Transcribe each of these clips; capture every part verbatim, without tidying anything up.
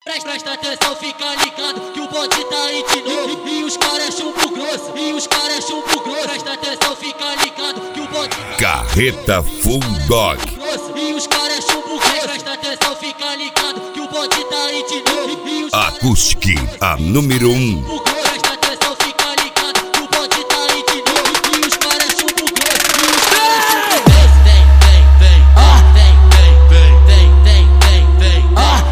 Presta atenção, fica ligado que o bonde tá aí de novo. E os caras é chumbo grosso, e os caras é chumbo grosso. Presta atenção, fica ligado que o bonde tá Carreta Full Dog. E os caras é chumbo grosso. Presta atenção, fica ligado que o bonde tá aí de novo. E os Acoustic, a número um. Presta atenção, fica ligado que o bonde tá aí de novo. E os caras é chumbo grosso. E os caras é chumbo grosso. Vem, vem, vem, vem, vem, vem, vem, vem, vem, vem, vem.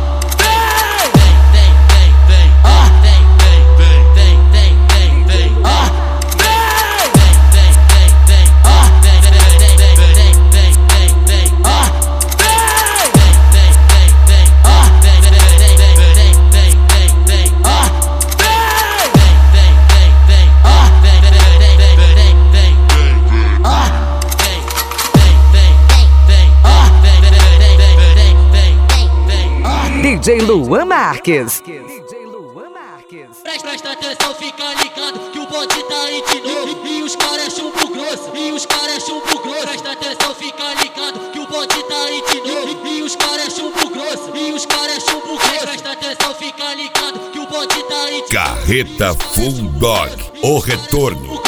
D J Luan Marques. Presta atenção, fica ligado que o bonde tá aí de novo. E os caras é chumbo grosso, e os caras é chumbo grosso. Presta atenção, fica ligado que o bonde tá aí de novo. E os caras é chumbo grosso, e os caras é chumbo grosso. Presta atenção, fica ligado que o bonde tá aí de novo. Carreta Full Dog, o retorno.